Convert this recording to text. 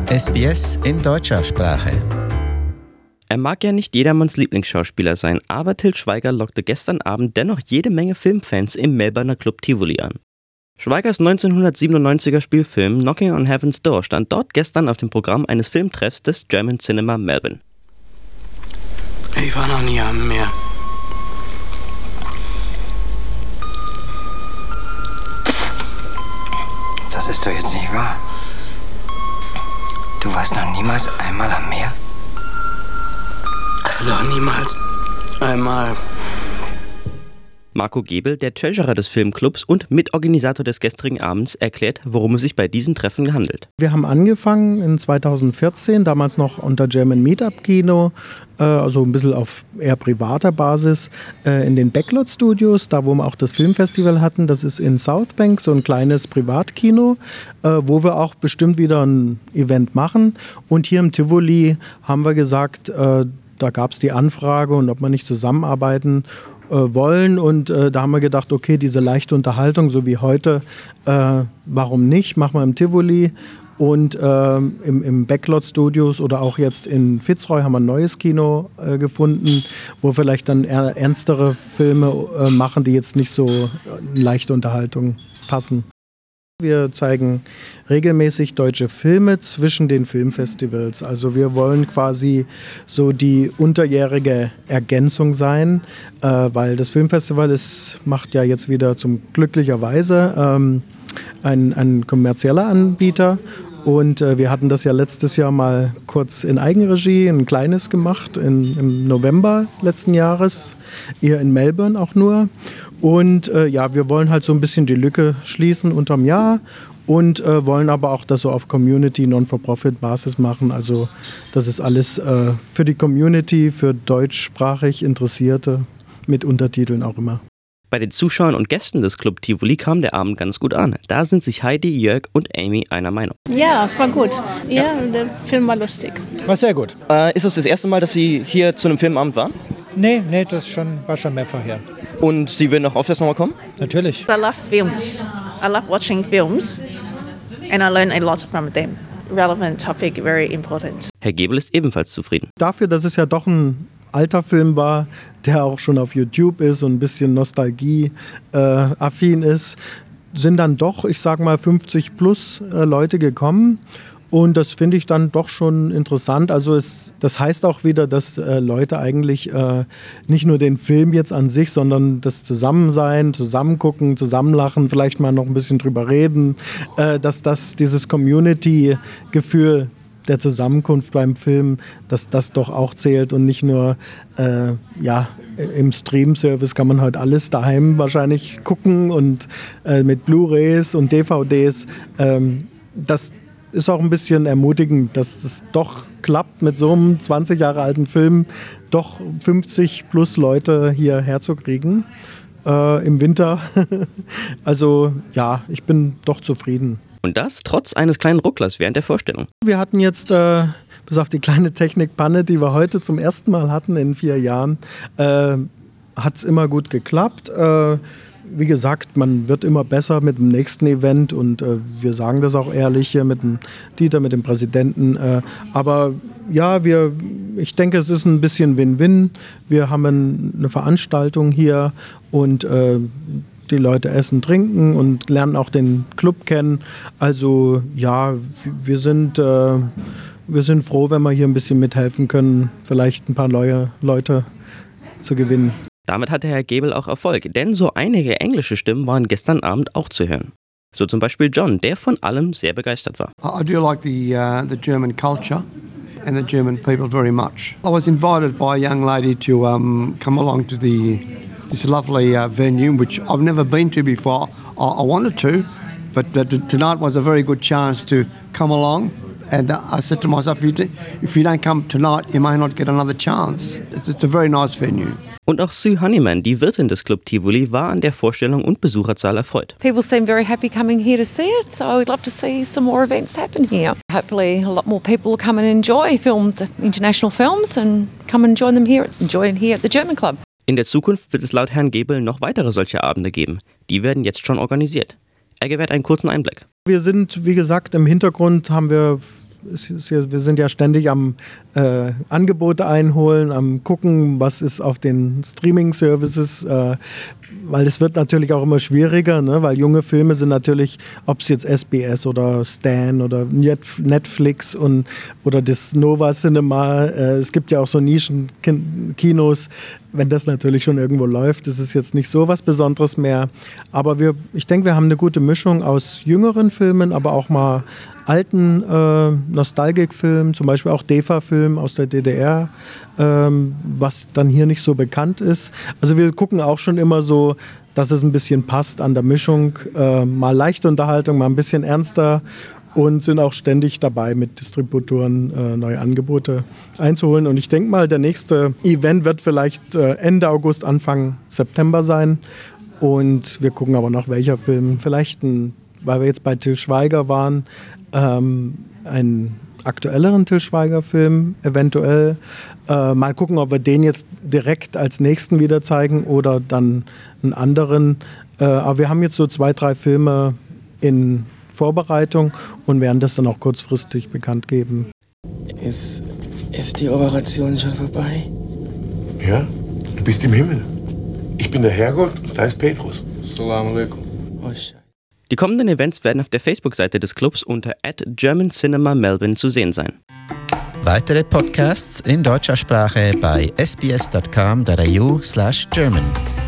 SBS in deutscher Sprache. Er mag ja nicht jedermanns Lieblingsschauspieler sein, aber Til Schweiger lockte gestern Abend dennoch jede Menge Filmfans im Melbourner Club Tivoli an. Schweigers 1997er Spielfilm Knocking on Heaven's Door stand dort gestern auf dem Programm eines Filmtreffs des German Cinema Melbourne. Ich war noch nie am Meer. Das ist doch jetzt nicht wahr. Du warst noch niemals einmal am Meer? Noch niemals einmal. Marco Gebel, der Treasurer des Filmclubs und Mitorganisator des gestrigen Abends, erklärt, worum es sich bei diesen Treffen handelt. Wir haben angefangen in 2014, damals noch unter German Meetup Kino, also ein bisschen auf eher privater Basis, in den Backlot Studios, da wo wir auch das Filmfestival hatten. Das ist in Southbank, so ein kleines Privatkino, wo wir auch bestimmt wieder ein Event machen. Und hier im Tivoli haben wir gesagt, da gab es die Anfrage und ob wir nicht zusammenarbeiten wollen, und da haben wir gedacht, okay, diese leichte Unterhaltung, so wie heute, warum nicht, machen wir im Tivoli, und im Backlot Studios oder auch jetzt in Fitzroy haben wir ein neues Kino gefunden, wo vielleicht dann eher ernstere Filme machen, die jetzt nicht so leichte Unterhaltung passen. Wir zeigen regelmäßig deutsche Filme zwischen den Filmfestivals. Also wir wollen quasi so die unterjährige Ergänzung sein, weil das Filmfestival macht ja jetzt wieder glücklicherweise ein kommerzieller Anbieter. Und wir hatten das ja letztes Jahr mal kurz in Eigenregie, ein kleines gemacht, im November letzten Jahres, hier in Melbourne auch nur. Und wir wollen halt so ein bisschen die Lücke schließen unterm Jahr und wollen aber auch das so auf Community, Non-for-Profit-Basis machen. Also das ist alles für die Community, für deutschsprachig Interessierte, mit Untertiteln auch immer. Bei den Zuschauern und Gästen des Club Tivoli kam der Abend ganz gut an. Da sind sich Heidi, Jörg und Amy einer Meinung. Ja, es war gut. Ja, der Film war lustig. War sehr gut. Ist es das erste Mal, dass Sie hier zu einem Filmabend waren? Nee, das war schon mehrfach her. Und Sie würden auch öfters nochmal kommen? Natürlich. I love films. I love watching films. And I learn a lot from them. Relevant topic, very important. Herr Gebel ist ebenfalls zufrieden. Dafür, dass es ja doch ein alter Film war, der auch schon auf YouTube ist und ein bisschen Nostalgie-affin ist, sind dann doch, ich sag mal, 50 plus Leute gekommen. Und das finde ich dann doch schon interessant. Also das heißt auch wieder, dass Leute eigentlich nicht nur den Film jetzt an sich, sondern das Zusammensein, Zusammengucken, Zusammenlachen, vielleicht mal noch ein bisschen drüber reden, dass dieses Community-Gefühl der Zusammenkunft beim Film, dass das doch auch zählt und nicht nur, im Stream-Service kann man heute alles daheim wahrscheinlich gucken und mit Blu-rays und DVDs. Das ist auch ein bisschen ermutigend, dass es doch klappt, mit so einem 20 Jahre alten Film doch 50 plus Leute hierher zu kriegen im Winter. Also ja, ich bin doch zufrieden. Und das trotz eines kleinen Rucklers während der Vorstellung. Wir hatten jetzt, bis auf die kleine Technikpanne, die wir heute zum ersten Mal hatten in 4 Jahren, hat es immer gut geklappt. Wie gesagt, man wird immer besser mit dem nächsten Event, und wir sagen das auch ehrlich hier mit dem Dieter, mit dem Präsidenten. Aber ja, ich denke, es ist ein bisschen Win-Win. Wir haben eine Veranstaltung hier und die Leute essen, trinken und lernen auch den Club kennen. Also ja, wir sind froh, wenn wir hier ein bisschen mithelfen können, vielleicht ein paar neue Leute zu gewinnen. Damit hatte Herr Gebel auch Erfolg, denn so einige englische Stimmen waren gestern Abend auch zu hören. So zum Beispiel John, der von allem sehr begeistert war. I do like the German culture and the German people very much. I was invited by a young lady to come along to this lovely venue, which I've never been to before. I wanted to, but tonight was a very good chance to come along. And I said to myself, if you don't come tonight, you may not get another chance. It's a very nice venue. Und auch Sue Honeyman, die Wirtin des Club Tivoli, war an der Vorstellung und Besucherzahl erfreut. People seem very happy coming here to see it, so we'd love to see some more events happen here. Hopefully a lot more people will come and enjoy films, international films, and come and join here at the German Club. In der Zukunft wird es laut Herrn Gebel noch weitere solche Abende geben. Die werden jetzt schon organisiert. Er gewährt einen kurzen Einblick. Wir sind, wie gesagt, im Hintergrund haben wir wir sind ja ständig am Angebote einholen, am gucken, was ist auf den Streaming-Services, weil es wird natürlich auch immer schwieriger, ne? Weil junge Filme sind natürlich, ob es jetzt SBS oder Stan oder Netflix oder das Nova Cinema, es gibt ja auch so Nischenkinos, wenn das natürlich schon irgendwo läuft, das ist jetzt nicht so was Besonderes mehr. Aber ich denke, wir haben eine gute Mischung aus jüngeren Filmen, aber auch mal alten Nostalgikfilmen, zum Beispiel auch DEFA-Film aus der DDR, was dann hier nicht so bekannt ist. Also wir gucken auch schon immer so, dass es ein bisschen passt an der Mischung. Mal leichte Unterhaltung, mal ein bisschen ernster und sind auch ständig dabei, mit Distributoren neue Angebote einzuholen. Und ich denke mal, der nächste Event wird vielleicht Ende August, Anfang September sein. Und wir gucken aber noch, welcher Film. Vielleicht, weil wir jetzt bei Til Schweiger waren, einen aktuelleren Til Schweiger-Film eventuell. Mal gucken, ob wir den jetzt direkt als nächsten wieder zeigen oder dann einen anderen. Aber wir haben jetzt so 2, 3 Filme in Vorbereitung und werden das dann auch kurzfristig bekannt geben. Ist die Operation schon vorbei? Ja, du bist im Himmel. Ich bin der Herrgott und da ist Petrus. Assalamu alaikum. Oh, die kommenden Events werden auf der Facebook-Seite des Clubs unter @GermanCinemaMelbourne zu sehen sein. Weitere Podcasts in deutscher Sprache bei sbs.com.au/German.